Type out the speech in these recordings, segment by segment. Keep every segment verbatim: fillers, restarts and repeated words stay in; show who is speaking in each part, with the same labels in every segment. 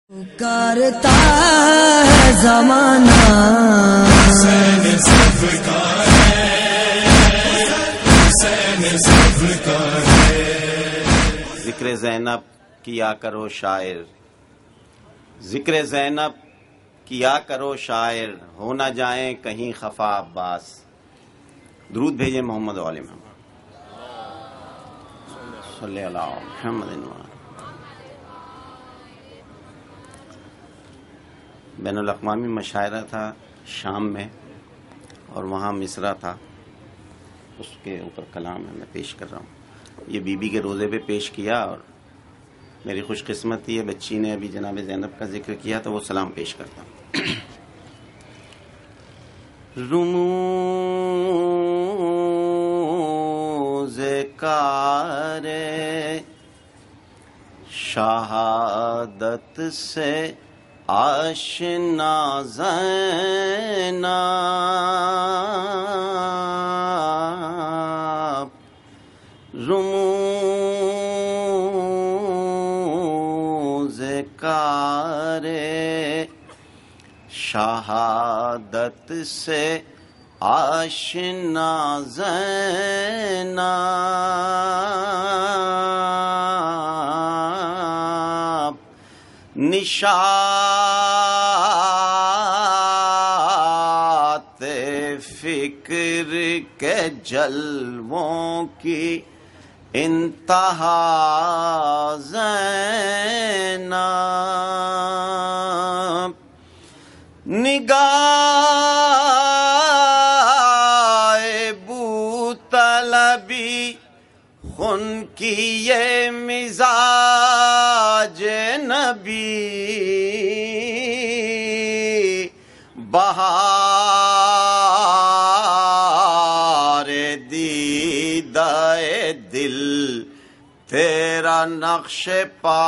Speaker 1: پکارتا ہے زمانہ حسین سرکار ہے، حسین سرکار ہے۔
Speaker 2: ذکر زینب کیا کرو شاعر، ذکر زینب کیا کرو شاعر، ہو نہ جائیں کہیں خفا عباس۔ درود بھیجیں محمد و آل محمد صلی اللہ محمد وآلہ۔ بین الاقوامی مشاعرہ تھا شام میں، اور وہاں مصرع تھا، اس کے اوپر کلام ہے میں پیش کر رہا ہوں۔ یہ بی بی کے روزے پہ پیش کیا، اور میری خوش قسمتی ہے بچی نے ابھی جناب زینب کا ذکر کیا تو وہ سلام پیش کرتا ہوں۔ رموز کار شہادت سے آشنا زینب، رموز کار شہادت سے آشنا زینب، نشاط فکر کے جلووں کی انتہا زینب، نگاہ بو طلبی خون کی یہ مزاج نبی، بہار دیدہ دل تیرا نقش پا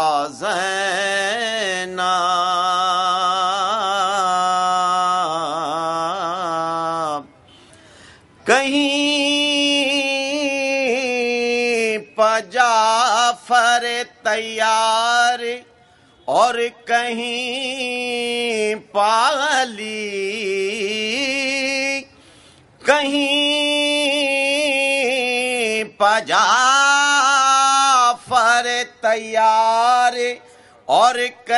Speaker 2: زینب، کہیں پا جعفر تیار اور کہیں پا علی، کہیں پا جعفر تیار اور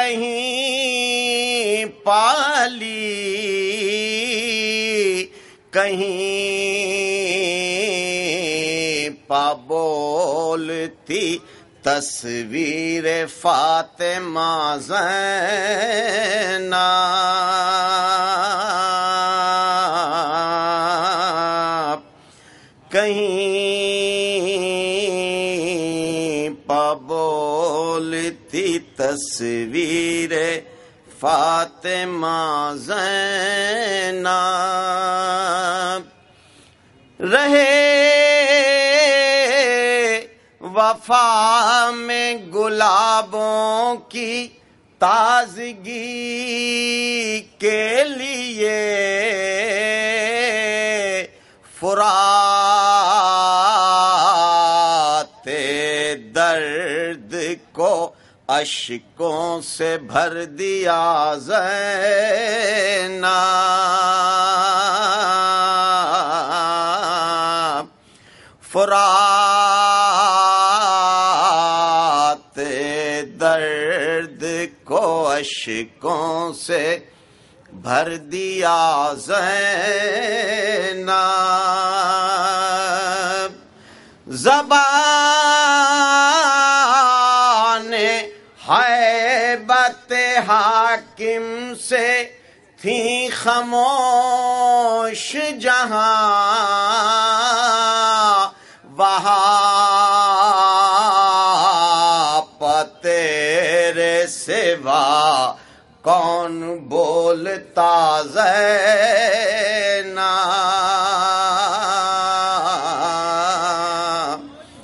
Speaker 2: کہیں پا علی، کہیں پا بولتی تصویر فاطمہ زینب، کہیں پا بولتی تصویر فاطمہ زینب، رہے وفا میں گلابوں کی تازگی کے لیے، فرات درد کو اشکوں سے بھر دیا زینب، فرات درد کو اشکوں سے بھر دیا زینب، زبان ہیبت حاکم سے تھی خاموش جہاں، وہاں پا تیرے سوا کون بولتا زینب،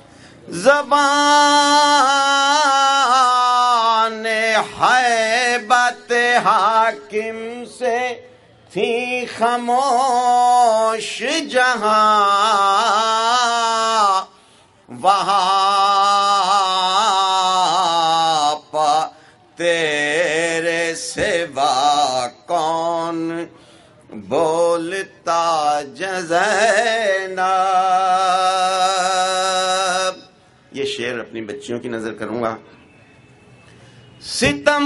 Speaker 2: زبان ہیبت حاکم سے تھی خاموش جہاں، وہاں پا تیرے سوا کون بولتا زینب. یہ شعر اپنی بچیوں کی نظر کروں گا. ستم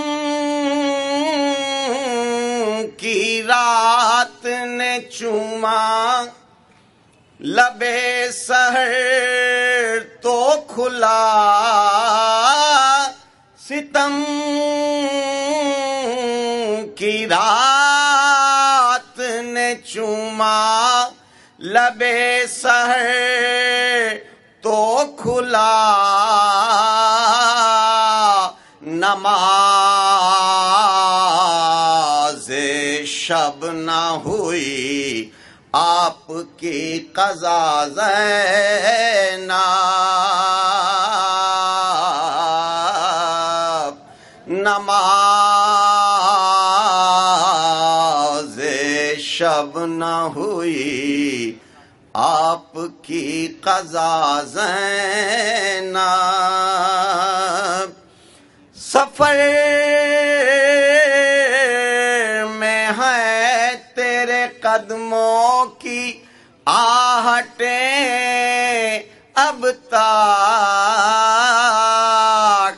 Speaker 2: کی رات نے چوما لبے سحر تو کھلا. ستم کی رات نے چوما لبے سحر تو کھلا. نماز شب نہ ہوئی آپ کی قضا زینب. نماز شب نہ ہوئی آپ کی قضا زینب. سفر میں ہے تیرے قدموں کی آہٹیں اب تک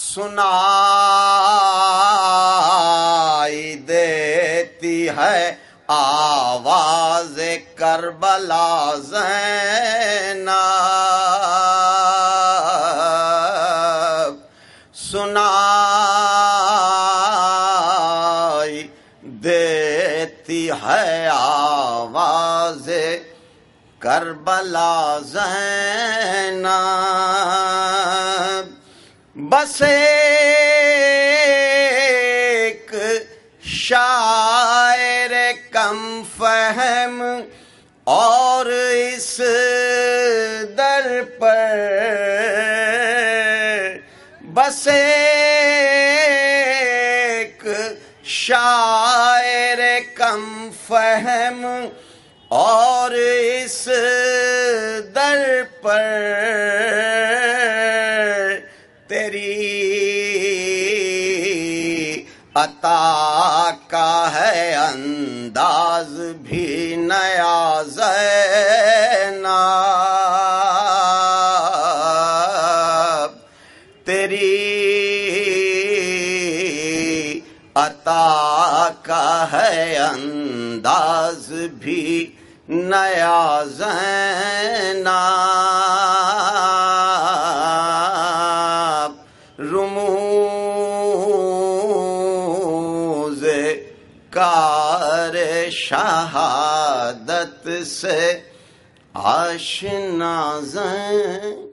Speaker 2: سنائی دیتی ہے آواز کربلا زینب. سنائی دیتی ہے آواز کربلا زینب. بس ایک شاعر کم فہم اور اس در پر. بس ایک شاعر کم فہم اور اس در پر. تیری عطا کا ہے انداز بھی نیا زینب. تیری عطا کا ہے انداز بھی نیا زینب. رموز کار شہادت سے آشنا زینب.